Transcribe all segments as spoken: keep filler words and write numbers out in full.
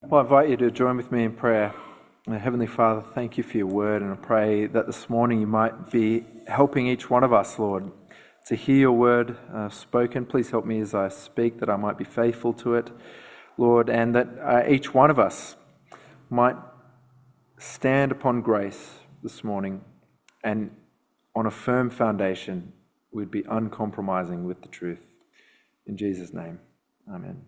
Well, I invite you to join with me in prayer. Heavenly Father, thank you for your word, and I pray that this morning you might be helping each one of us, Lord, to hear your word uh, spoken. Please help me as I speak, that I might be faithful to it, Lord, and that uh, each one of us might stand upon grace this morning, and on a firm foundation, we'd be uncompromising with the truth. In Jesus' name, amen.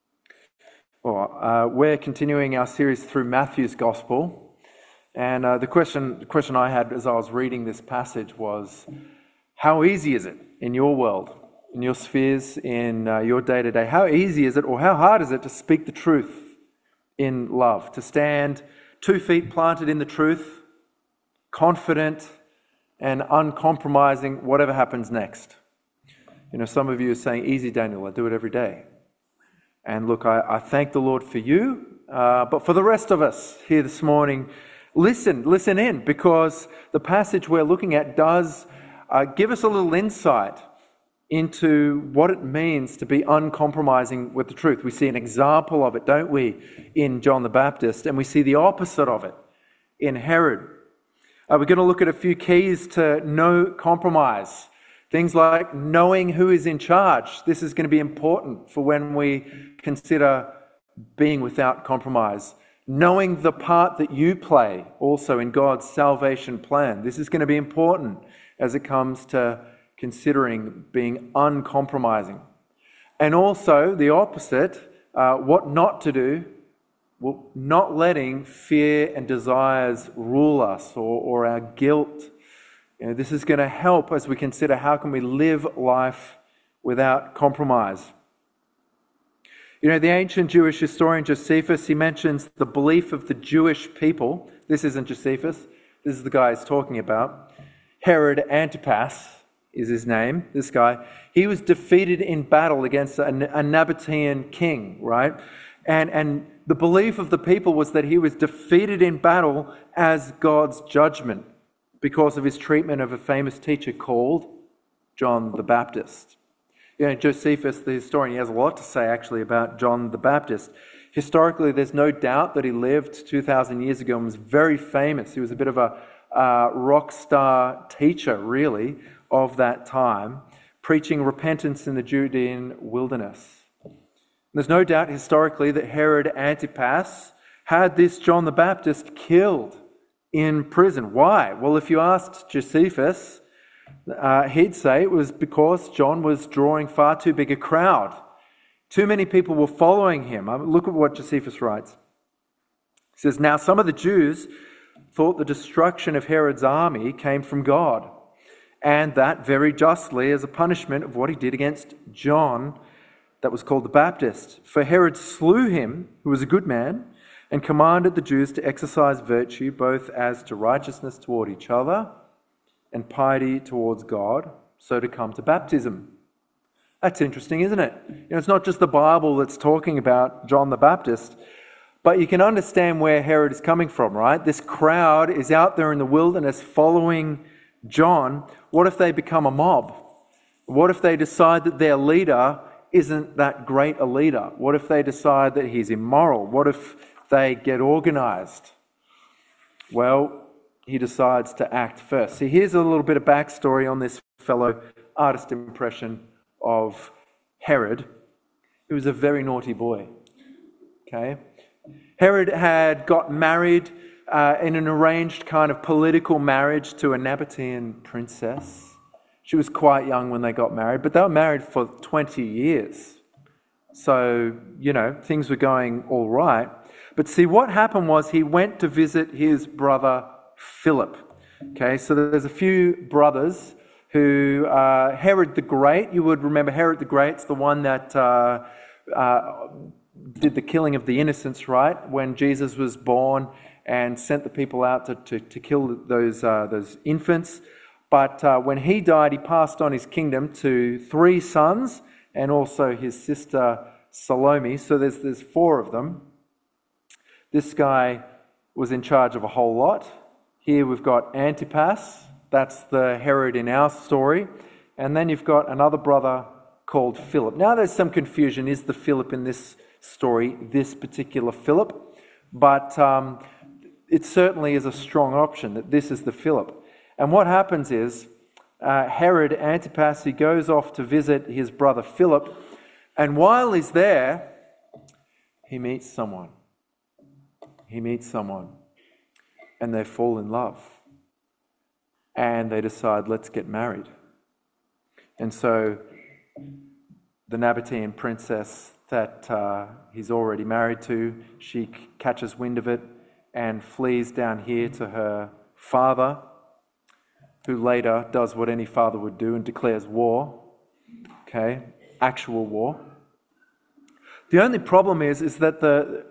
Well, uh, we're continuing our series through Matthew's Gospel, and uh, the question the question I had as I was reading this passage was, how easy is it in your world, in your spheres, in uh, your day-to-day, how easy is it or how hard is it to speak the truth in love, to stand two feet planted in the truth, confident and uncompromising whatever happens next? You know, some of you are saying, easy, Daniel, I do it every day. And look, I, I thank the Lord for you, uh, but for the rest of us here this morning, listen, listen in, because the passage we're looking at does uh, give us a little insight into what it means to be uncompromising with the truth. We see an example of it, don't we, in John the Baptist, and we see the opposite of it in Herod. Uh, we're going to look at a few keys to no compromise. Things like knowing who is in charge. This is going to be important for when we consider being without compromise. Knowing the part that you play also in God's salvation plan. This is going to be important as it comes to considering being uncompromising. And also the opposite, uh, what not to do, well, not letting fear and desires rule us, or, or our guilt. You know, this is going to help as we consider how can we live life without compromise. You know, the ancient Jewish historian Josephus, he mentions the belief of the Jewish people. This isn't Josephus, this is the guy he's talking about. Herod Antipas is his name, this guy. He was defeated in battle against a, a Nabatean king, right? And, and the belief of the people was that he was defeated in battle as God's judgment, because of his treatment of a famous teacher called John the Baptist. You know, Josephus, the historian, he has a lot to say actually about John the Baptist. Historically, there's no doubt that he lived two thousand years ago and was very famous. He was a bit of a uh, rock star teacher, really, of that time, preaching repentance in the Judean wilderness. There's no doubt historically that Herod Antipas had this John the Baptist killed in prison. Why? Well, if you asked Josephus, uh, he'd say it was because John was drawing far too big a crowd. Too many people were following him. Um, look at what Josephus writes. He says, now some of the Jews thought the destruction of Herod's army came from God, and that very justly as a punishment of what he did against John that was called the Baptist. For Herod slew him, who was a good man, and commanded the Jews to exercise virtue both as to righteousness toward each other and piety towards God, so to come to baptism. That's interesting, isn't it? You know, it's not just the Bible that's talking about John the Baptist, but you can understand where Herod is coming from, right? This crowd is out there in the wilderness following John. What if they become a mob? What if they decide that their leader isn't that great a leader? What if they decide that he's immoral? What if they get organized? Well, he decides to act first. See, here's a little bit of backstory on this fellow artist impression of Herod. He was a very naughty boy. Okay? Herod had got married uh, in an arranged kind of political marriage to a Nabatean princess. She was quite young when they got married, but they were married for twenty years. So, you know, things were going all right. But see, what happened was he went to visit his brother Philip. Okay, so there's a few brothers who, uh, Herod the Great, you would remember Herod the Great's the one that uh, uh, did the killing of the innocents, right? When Jesus was born and sent the people out to, to, to kill those, uh, those infants. But uh, when he died, he passed on his kingdom to three sons and also his sister Salome. So there's, there's four of them. This guy was in charge of a whole lot. Here we've got Antipas, that's the Herod in our story. And then you've got another brother called Philip. Now there's some confusion. Is the Philip in this story this particular Philip? but um, it certainly is a strong option that this is the Philip. And what happens is uh, Herod Antipas, he goes off to visit his brother Philip, and while he's there, he meets someone. He meets someone, and they fall in love. And they decide, let's get married. And so the Nabatean princess that uh, he's already married to, she c- catches wind of it and flees down here to her father, who later does what any father would do and declares war. Okay, actual war. The only problem is, is that the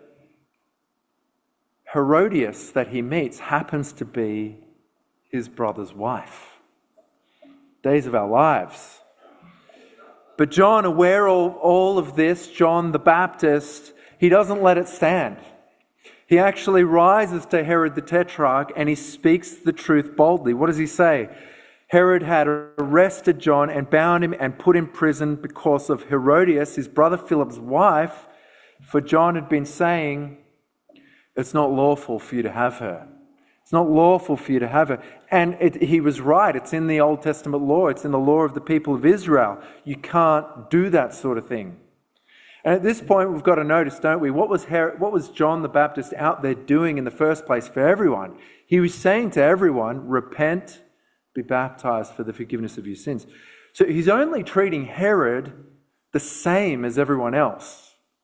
Herodias that he meets happens to be his brother's wife. Days of our lives. But John, aware of all of this, John the Baptist, he doesn't let it stand. He actually rises to Herod the Tetrarch and he speaks the truth boldly. What does he say? Herod had arrested John and bound him and put in prison because of Herodias, his brother Philip's wife, for John had been saying, it's not lawful for you to have her. It's not lawful for you to have her. And it, he was right. It's in the Old Testament law. It's in the law of the people of Israel. You can't do that sort of thing. And at this point, we've got to notice, don't we? What was Herod, what was John the Baptist out there doing in the first place for everyone? He was saying to everyone, repent, be baptized for the forgiveness of your sins. So he's only treating Herod the same as everyone else.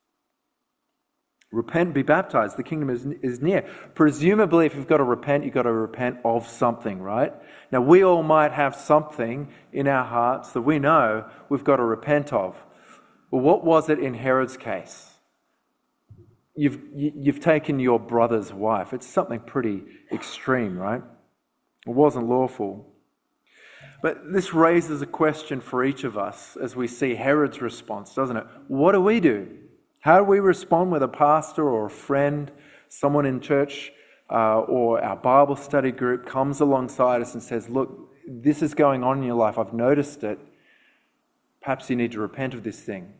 Repent, be baptized. The kingdom is, is near. Presumably, if you've got to repent, you've got to repent of something, right? Now, we all might have something in our hearts that we know we've got to repent of. Well, what was it in Herod's case? You've, you've taken your brother's wife. It's something pretty extreme, right? It wasn't lawful. But this raises a question for each of us as we see Herod's response, doesn't it? What do we do? How do we respond with a pastor or a friend, someone in church uh, or our Bible study group comes alongside us and says, look, this is going on in your life. I've noticed it. Perhaps you need to repent of this thing.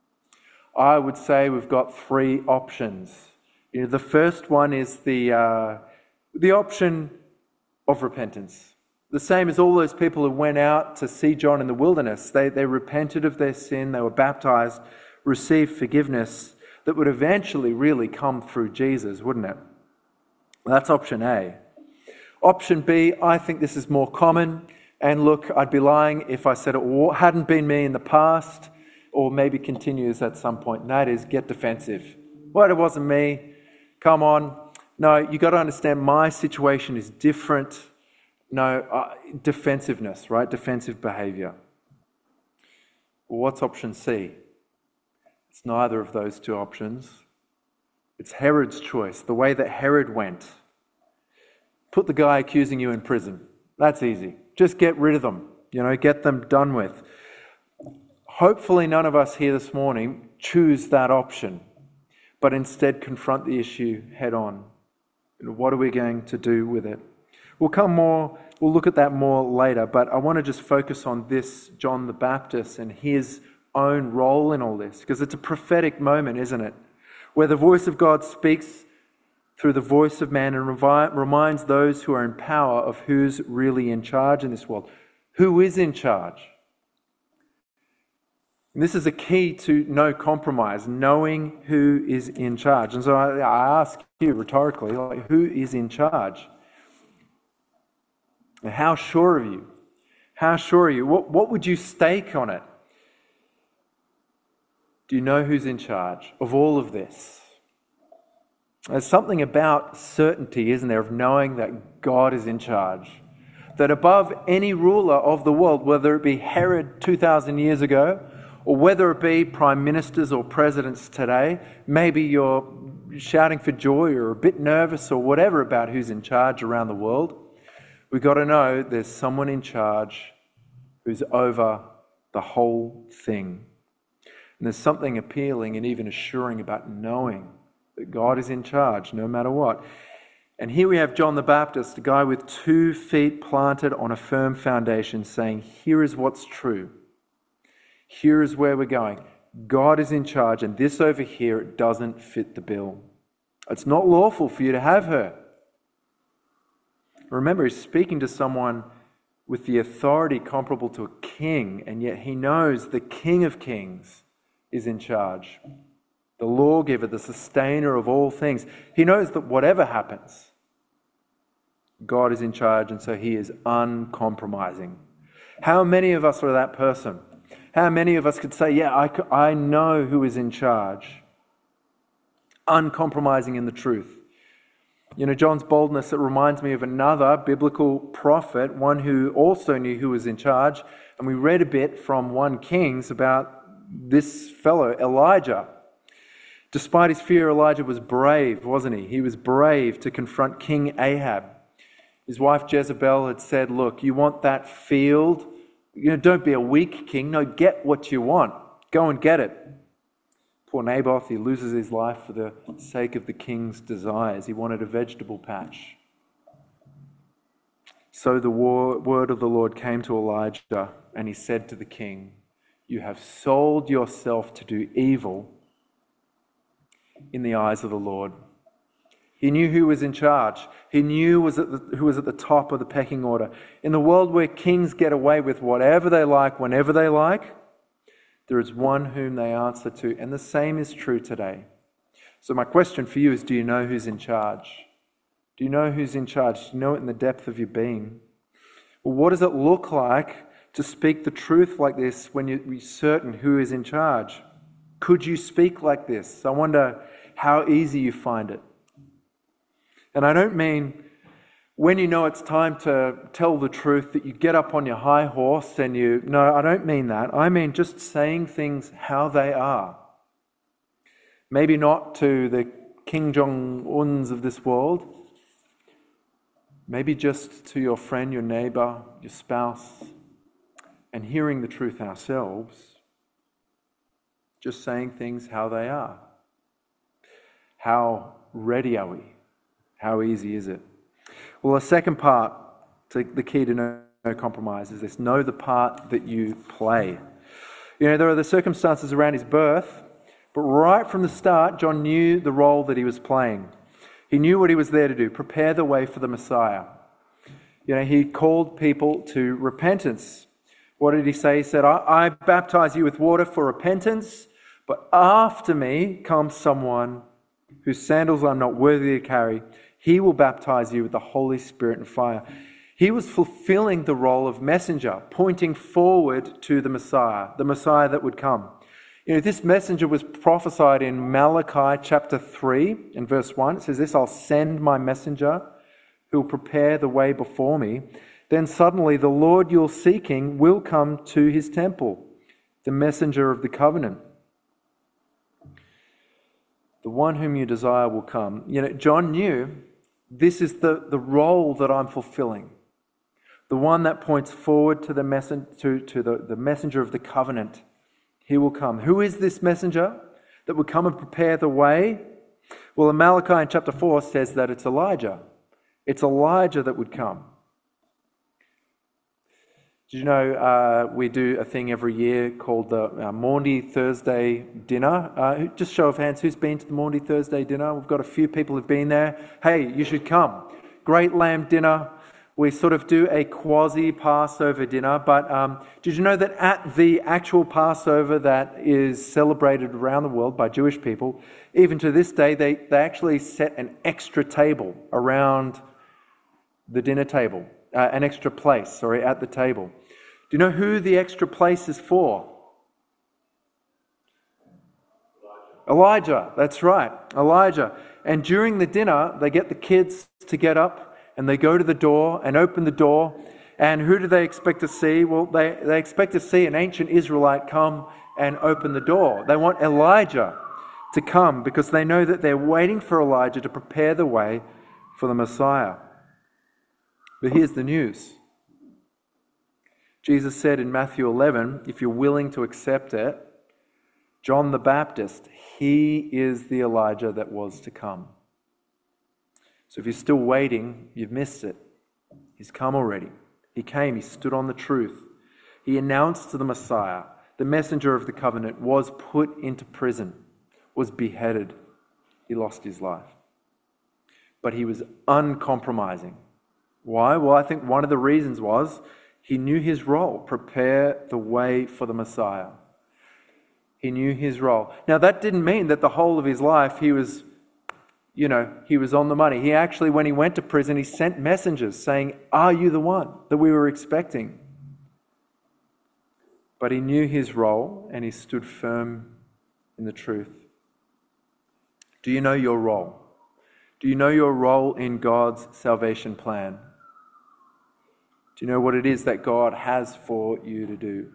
I would say we've got three options. You know, the first one is the, uh, the option of repentance. The same as all those people who went out to see John in the wilderness. They, they repented of their sin. They were baptized, receive forgiveness that would eventually really come through Jesus, wouldn't it? That's option A. Option B, I think this is more common. And look, I'd be lying if I said it hadn't been me in the past, or maybe continues at some point. And that is get defensive. Well, it wasn't me. Come on. No, you got to understand my situation is different. No, uh, defensiveness, right? Defensive behavior. Well, what's option C? It's neither of those two options. It's Herod's choice, the way that Herod went. Put the guy accusing you in prison. That's easy. Just get rid of them, you know, get them done with. Hopefully none of us here this morning choose that option, but instead confront the issue head on. What are we going to do with it? We'll come more, we'll look at that more later, but I want to just focus on this John the Baptist and his own role in all this, because it's a prophetic moment, isn't it? Where the voice of God speaks through the voice of man and revi- reminds those who are in power of who's really in charge in this world. Who is in charge? And this is a key to no compromise, knowing who is in charge. And so I, I ask you rhetorically, like, who is in charge? And how sure are you? How sure are you? What, what would you stake on it? Do you know who's in charge of all of this? There's something about certainty, isn't there, of knowing that God is in charge. That above any ruler of the world, whether it be Herod two thousand years ago, or whether it be prime ministers or presidents today, maybe you're shouting for joy or a bit nervous or whatever about who's in charge around the world. We've got to know there's someone in charge who's over the whole thing. And there's something appealing and even assuring about knowing that God is in charge no matter what. And here we have John the Baptist, a guy with two feet planted on a firm foundation, saying, here is what's true. Here is where we're going. God is in charge, and this over here, it doesn't fit the bill. It's not lawful for you to have her. Remember, he's speaking to someone with the authority comparable to a king, and yet he knows the King of Kings is in charge. The lawgiver, the sustainer of all things. He knows that whatever happens, God is in charge, and so he is uncompromising. How many of us are that person? How many of us could say, yeah, I, I know who is in charge? Uncompromising in the truth. You know, John's boldness, it reminds me of another biblical prophet, one who also knew who was in charge. And we read a bit from First Kings about this fellow, Elijah. Despite his fear, Elijah was brave, wasn't he? He was brave to confront King Ahab. His wife Jezebel had said, look, you want that field? You know, don't be a weak king. No, get what you want. Go and get it. Poor Naboth, he loses his life for the sake of the king's desires. He wanted a vegetable patch. So the war, word of the Lord came to Elijah, and he said to the king, you have sold yourself to do evil in the eyes of the Lord. He knew who was in charge. He knew was at the, who was at the top of the pecking order. In the world where kings get away with whatever they like, whenever they like, there is one whom they answer to, and the same is true today. So my question for you is, do you know who's in charge? Do you know who's in charge? Do you know it in the depth of your being? Well, what does it look like to speak the truth like this when you're certain who is in charge? Could you speak like this? I wonder how easy you find it. And I don't mean when you know it's time to tell the truth that you get up on your high horse and you... No, I don't mean that. I mean just saying things how they are. Maybe not to the Kim Jong-uns of this world. Maybe just to your friend, your neighbour, your spouse, and hearing the truth ourselves. Just saying things how they are. How ready are we? How easy is it? Well, the second part, to the key to no, no compromise, is this: know the part that you play. You know, there are the circumstances around his birth, but right from the start, John knew the role that he was playing. He knew what he was there to do: prepare the way for the Messiah. You know, he called people to repentance. What did he say? He said, I, I baptize you with water for repentance, but after me comes someone whose sandals I'm not worthy to carry. He will baptize you with the Holy Spirit and fire. He was fulfilling the role of messenger, pointing forward to the Messiah, the Messiah that would come. You know, this messenger was prophesied in Malachi chapter three and verse one. It says this: I'll send my messenger who will prepare the way before me. Then suddenly the Lord you're seeking will come to his temple, the messenger of the covenant. The one whom you desire will come. You know, John knew this is the, the role that I'm fulfilling. The one that points forward to the messen- to, to the, the messenger of the covenant. He will come. Who is this messenger that will come and prepare the way? Well, in Malachi in chapter four says that it's Elijah. It's Elijah that would come. Did you know uh, we do a thing every year called the uh, Maundy Thursday dinner? Uh, just show of hands, who's been to the Maundy Thursday dinner? We've got a few people who've been there. Hey, you should come. Great lamb dinner. We sort of do a quasi-Passover dinner, but um, did you know that at the actual Passover that is celebrated around the world by Jewish people, even to this day, they, they actually set an extra table around the dinner table. Uh, an extra place, sorry, at the table. Do you know who the extra place is for? Elijah. Elijah, that's right, Elijah. And during the dinner, they get the kids to get up and they go to the door and open the door. And who do they expect to see? Well, they, they expect to see an ancient Israelite come and open the door. They want Elijah to come because they know that they're waiting for Elijah to prepare the way for the Messiah. But here's the news. Jesus said in Matthew eleven, if you're willing to accept it, John the Baptist, he is the Elijah that was to come. So if you're still waiting, you've missed it. He's come already. He came, he stood on the truth. He announced to the Messiah, the messenger of the covenant, was put into prison, was beheaded. He lost his life. but he was uncompromising. Why? Well, I think one of the reasons was he knew his role, prepare the way for the Messiah. He knew his role. Now, that didn't mean that the whole of his life he was, you know, he was on the money. He actually, when he went to prison, he sent messengers saying, "Are you the one that we were expecting?" But he knew his role and he stood firm in the truth. Do you know your role? Do you know your role in God's salvation plan? Do you know what it is that God has for you to do?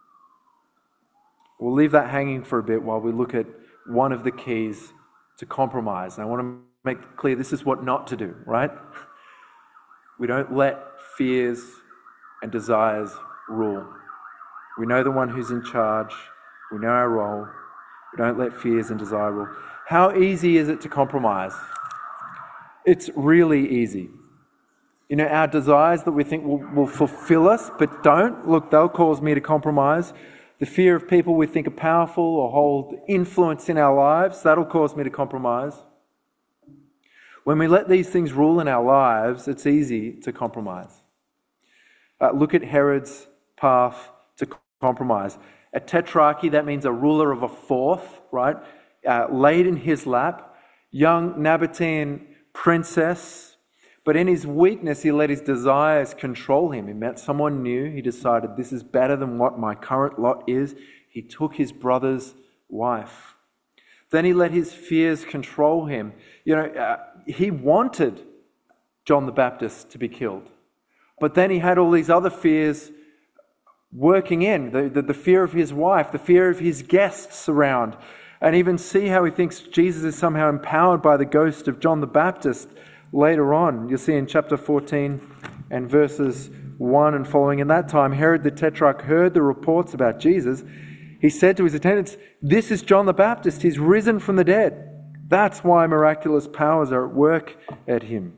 We'll leave that hanging for a bit while we look at one of the keys to compromise. And I want to make clear this is what not to do, right? We don't let fears and desires rule. We know the one who's in charge. We know our role. We don't let fears and desire rule. How easy is it to compromise? It's really easy. You know, our desires that we think will, will fulfill us, but don't, look, they'll cause me to compromise. The fear of people we think are powerful or hold influence in our lives, that'll cause me to compromise. When we let these things rule in our lives, it's easy to compromise. Uh, look at Herod's path to compromise. A tetrarchy, that means a ruler of a fourth, right? Uh, laid in his lap, young Nabatean princess, but in his weakness, he let his desires control him. He met someone new. He decided, this is better than what my current lot is. He took his brother's wife. Then he let his fears control him. You know, uh, he wanted John the Baptist to be killed. But then he had all these other fears working in, the, the, the fear of his wife, the fear of his guests around, and even see how he thinks Jesus is somehow empowered by the ghost of John the Baptist later on. You'll see in chapter fourteen and verses one and following. In that time, Herod the Tetrarch heard the reports about Jesus. He said to his attendants, "This is John the Baptist. He's risen from the dead. That's why miraculous powers are at work at him."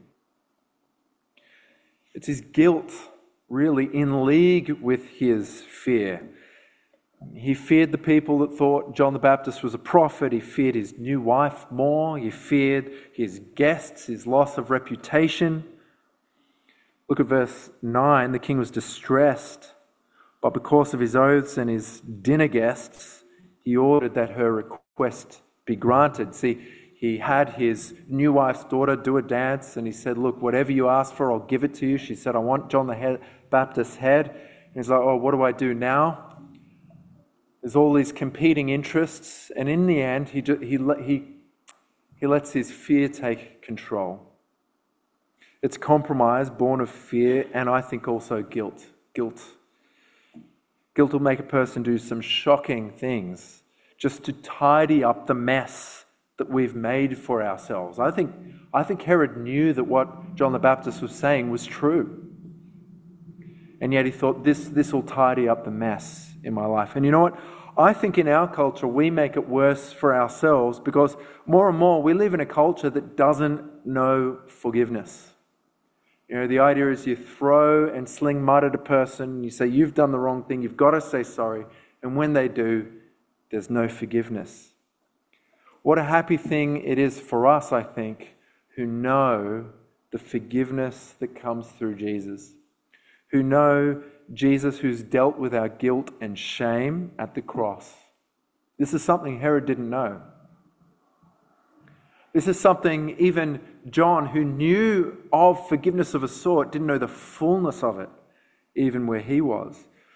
It's his guilt, really, in league with his fear. He feared the people that thought John the Baptist was a prophet. He feared his new wife more. He feared his guests, his loss of reputation. Look at verse nine. The king was distressed, but because of his oaths and his dinner guests, he ordered that her request be granted. See, he had his new wife's daughter do a dance, and he said, "Look, whatever you ask for, I'll give it to you." She said, "I want John the Baptist's head." And he's like, "Oh, what do I do now?" There's all these competing interests, and in the end, he he he he lets his fear take control. It's compromise born of fear, and I think also guilt. Guilt. Guilt will make a person do some shocking things just to tidy up the mess that we've made for ourselves. I think I think Herod knew that what John the Baptist was saying was true, and yet he thought, this this will tidy up the mess in my life. And you know what? I think in our culture, we make it worse for ourselves because more and more we live in a culture that doesn't know forgiveness. You know, the idea is you throw and sling mud at a person, you say, you've done the wrong thing, you've got to say sorry. And when they do, there's no forgiveness. What a happy thing it is for us, I think, who know the forgiveness that comes through Jesus, who know Jesus who's dealt with our guilt and shame at the cross. This is something Herod didn't know. This is something even John, who knew of forgiveness of a sort, didn't know the fullness of it, even where he was.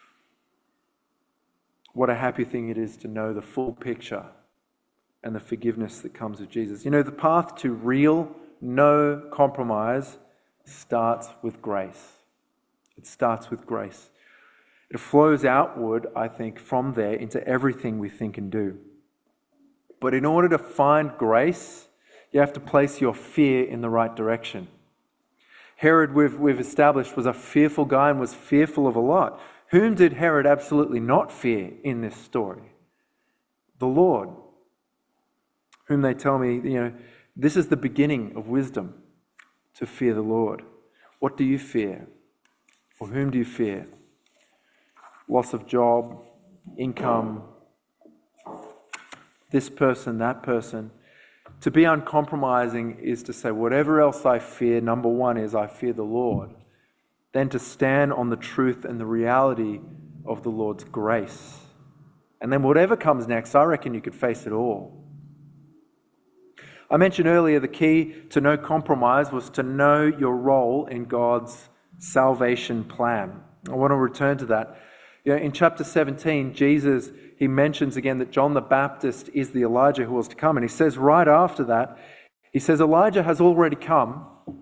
What a happy thing it is to know the full picture and the forgiveness that comes with Jesus. You know, the path to real, no compromise starts with grace. It starts with grace. It flows outward, I think, from there into everything we think and do. But in order to find grace, you have to place your fear in the right direction. Herod, we've, we've established, was a fearful guy and was fearful of a lot. Whom did Herod absolutely not fear in this story? The Lord, whom they tell me, you know, this is the beginning of wisdom, to fear the Lord. What do you fear? Or whom do you fear? Loss of job, income, this person, that person. To be uncompromising is to say, whatever else I fear, number one is I fear the Lord. Then to stand on the truth and the reality of the Lord's grace. And then whatever comes next, I reckon you could face it all. I mentioned earlier the key to no compromise was to know your role in God's salvation plan. I want to return to that. You know, in chapter seventeen, Jesus, he mentions again that John the Baptist is the Elijah who was to come. And he says right after that, he says, Elijah has already come,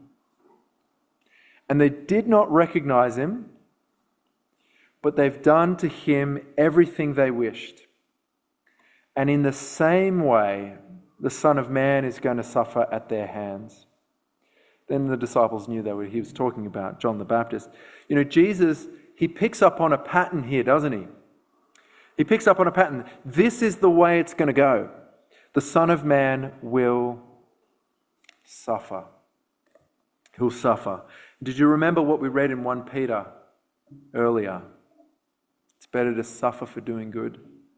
and they did not recognize him, but they've done to him everything they wished. And in the same way, the Son of Man is going to suffer at their hands. Then the disciples knew that he was talking about John the Baptist. You know, Jesus, he picks up on a pattern here, doesn't he? He picks up on a pattern. This is the way it's going to go. The Son of Man will suffer. He'll suffer. Did you remember what we read in First Peter earlier? It's better to suffer for doing good.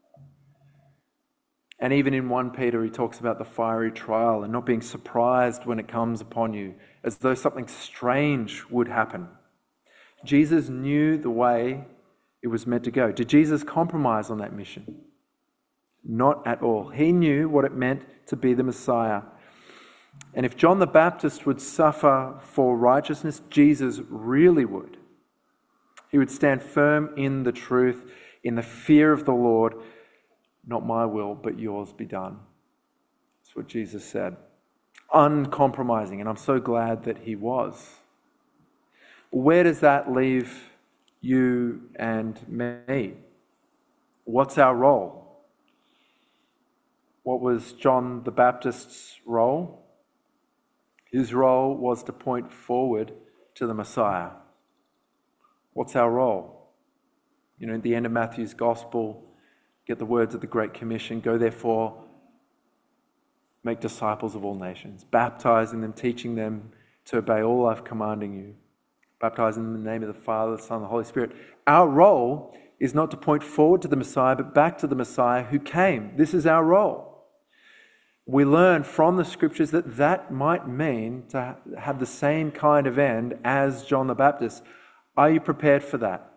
And even in First Peter, he talks about the fiery trial and not being surprised when it comes upon you, as though something strange would happen. Jesus knew the way it was meant to go. Did Jesus compromise on that mission? Not at all. He knew what it meant to be the Messiah. And if John the Baptist would suffer for righteousness, Jesus really would. He would stand firm in the truth, in the fear of the Lord. Not my will, but yours be done. That's what Jesus said. Uncompromising, and I'm so glad that he was. Where does that leave you and me? What's our role? What was John the Baptist's role? His role was to point forward to the Messiah. What's our role? You know, at the end of Matthew's Gospel, get the words of the Great Commission, go therefore, make disciples of all nations, baptizing them, teaching them to obey all I've commanding you, baptizing them in the name of the Father, the Son, and the Holy Spirit. Our role is not to point forward to the Messiah, but back to the Messiah who came. This is our role. We learn from the Scriptures that that might mean to have the same kind of end as John the Baptist. Are you prepared for that?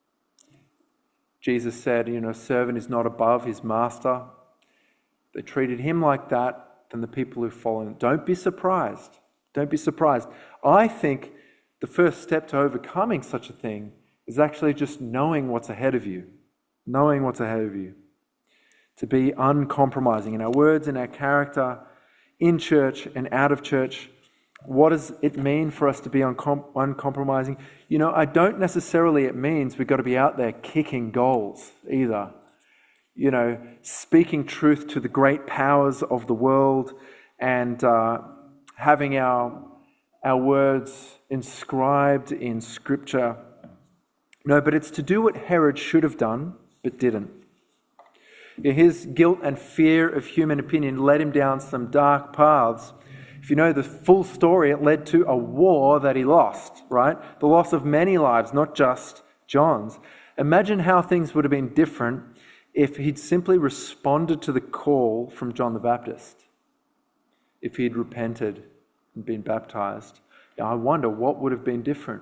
Jesus said, you know, a servant is not above his master. They treated him like that, then the people who follow him. Don't be surprised. Don't be surprised. I think the first step to overcoming such a thing is actually just knowing what's ahead of you. Knowing what's ahead of you. To be uncompromising in our words, in our character, in church and out of church. What does it mean for us to be uncom- uncompromising? You know, I don't necessarily, it means we've got to be out there kicking goals either. You know, speaking truth to the great powers of the world and uh, having our, our words inscribed in Scripture. No, but it's to do what Herod should have done, but didn't. His guilt and fear of human opinion led him down some dark paths. If you know the full story, it led to a war that he lost, right? The loss of many lives, not just John's. Imagine how things would have been different if he'd simply responded to the call from John the Baptist. If he'd repented and been baptized. Now, I wonder what would have been different.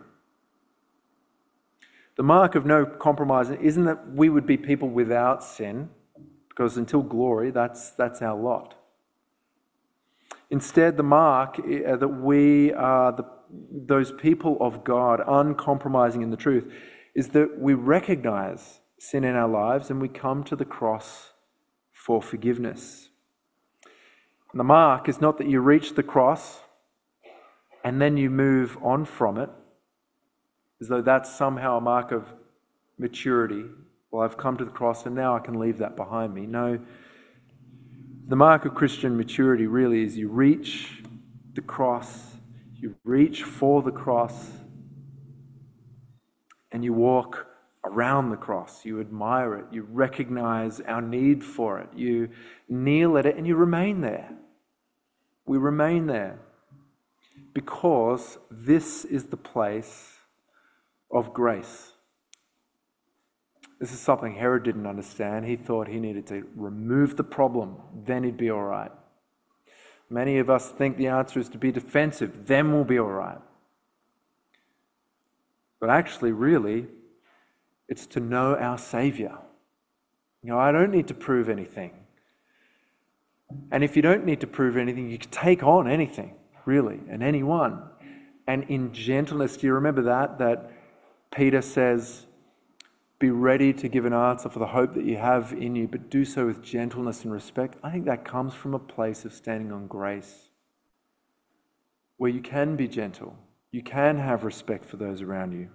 The mark of no compromise isn't that we would be people without sin, because until glory, that's, that's our lot. Instead, the mark uh, that we are the, those people of God, uncompromising in the truth, is that we recognize sin in our lives and we come to the cross for forgiveness. And the mark is not that you reach the cross and then you move on from it, as though that's somehow a mark of maturity. Well, I've come to the cross and now I can leave that behind me. No. The mark of Christian maturity really is you reach the cross, you reach for the cross, and you walk around the cross. You admire it, you recognize our need for it, you kneel at it, and you remain there. We remain there because this is the place of grace. This is something Herod didn't understand. He thought he needed to remove the problem, then he'd be all right. Many of us think the answer is to be defensive, then we'll be all right. But actually, really, it's to know our Saviour. You know, I don't need to prove anything. And if you don't need to prove anything, you can take on anything, really, and anyone. And in gentleness, do you remember that? That Peter says, be ready to give an answer for the hope that you have in you, but do so with gentleness and respect. I think that comes from a place of standing on grace, where you can be gentle. You can have respect for those around you.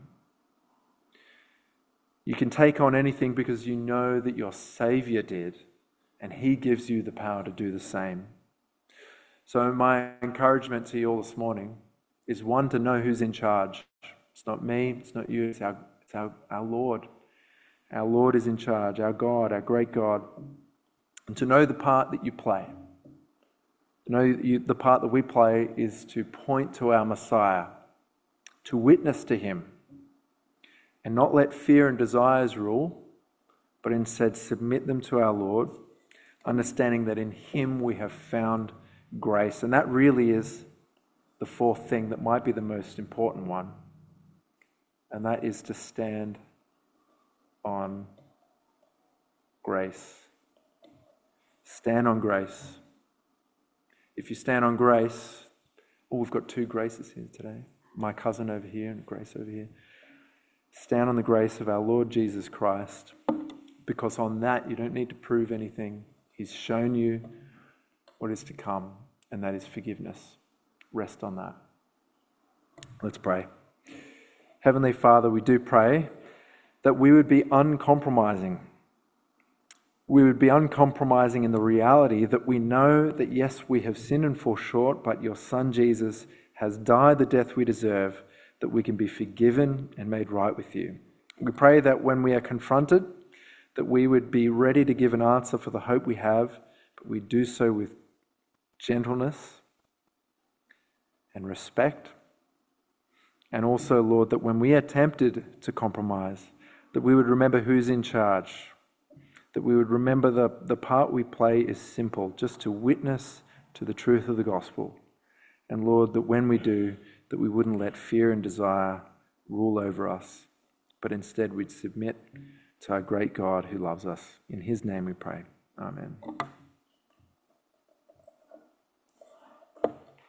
You can take on anything because you know that your Saviour did, and He gives you the power to do the same. So my encouragement to you all this morning is, one, to know who's in charge. It's not me, it's not you, it's our, it's our, our Lord. Our Lord is in charge, our God, our great God. And to know the part that you play. To know you, the part that we play is to point to our Messiah, to witness to Him, and not let fear and desires rule, but instead submit them to our Lord, understanding that in Him we have found grace. And that really is the fourth thing that might be the most important one, and that is to stand on grace. Stand on grace. If you stand on grace, oh, we've got two Graces here today. My cousin over here and Grace over here. Stand on the grace of our Lord Jesus Christ, because on that you don't need to prove anything. He's shown you what is to come, and that is forgiveness. Rest on that. Let's pray. Heavenly Father, we do pray that we would be uncompromising. We would be uncompromising in the reality that we know that, yes, we have sinned and fall short, but your Son Jesus has died the death we deserve, that we can be forgiven and made right with you. We pray that when we are confronted, that we would be ready to give an answer for the hope we have, but we do so with gentleness and respect. And also, Lord, that when we are tempted to compromise, that we would remember who's in charge, that we would remember the, the part we play is simple, just to witness to the truth of the gospel. And Lord, that when we do, that we wouldn't let fear and desire rule over us, but instead we'd submit to our great God who loves us. In His name we pray. Amen.